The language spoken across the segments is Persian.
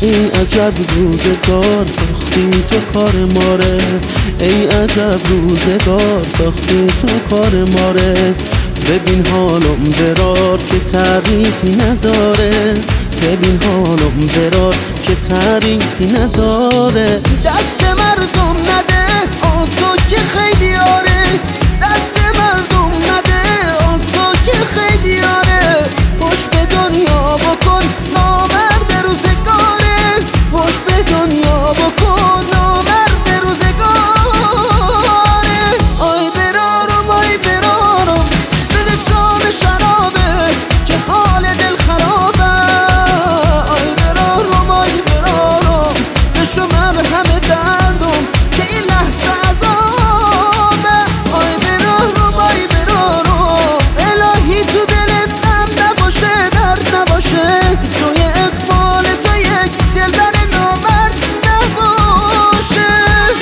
ای عجب روزگار ساختی تو کار ماره، ای عجب روزگار ساختی تو کار ماره. ببین حالم برار که تعریفی نداره، ببین حالم برار که تعریفی نداره. دست مردم نده آن تو که خیلی آره، دست مردم نده آن تو که خیلی آره. خوش به دنیا بکن نامرد روزگاره، خوش به دنیا بکن نامرد روزگاره. آی برارم آی برارم بده جام شرابه که حال دل خرابه. آی برارم آی برارم بشو مرهم دردم که این لحظه عذابه. آی برارم آی برارم الهی تو دلت غم نباشه درد نباشه، توی اقبال تو یک دلبر نامرد نباشه.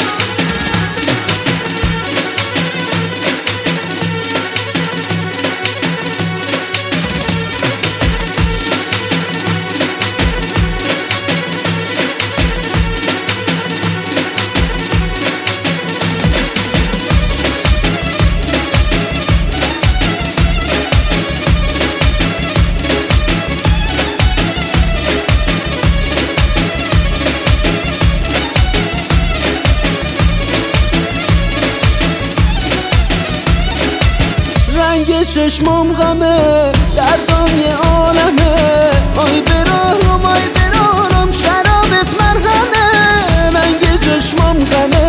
رنگ چشمام غمه دردم یه عالمه. آی برارم آی برارم شرابت مرهمه، رنگ چشمام غمه